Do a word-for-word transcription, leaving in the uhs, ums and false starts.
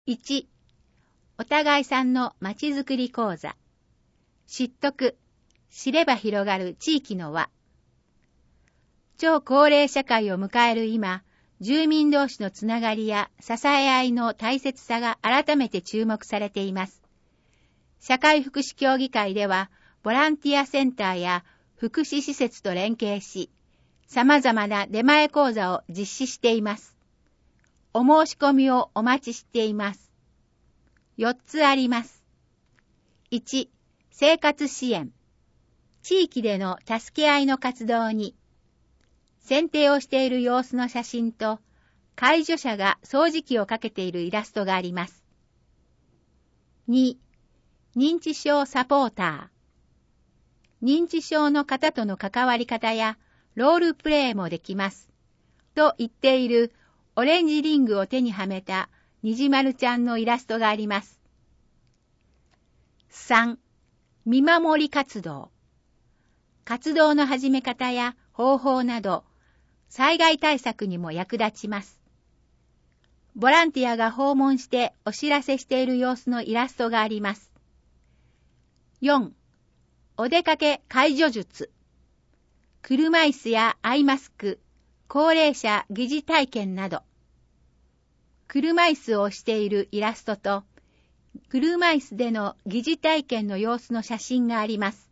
いち、お互いさんのまちづくり講座。知っとく、知れば広がる地域の輪。超高齢社会を迎える今、住民同士のつながりや支え合いの大切さが改めて注目されています。社会福祉協議会では、ボランティアセンターや福祉施設と連携し、様々な出前講座を実施しています。お申し込みをお待ちしています。よっつあります。いち、生活支援。地域での助け合いの活動に、剪定をしている様子の写真と、介助者が掃除機をかけているイラストがあります。に、認知症サポーター。認知症の方との関わり方やロールプレイもできます。と言っているオレンジリングを手にはめたにじまるちゃんのイラストがあります。さん、見守り活動。活動の始め方や方法など、災害対策にも役立ちます。ボランティアが訪問してお知らせしている様子のイラストがあります。よん、お出かけ介助術。車椅子やアイマスク、高齢者疑似体験など。車椅子をしているイラストと、車椅子での疑似体験の様子の写真があります。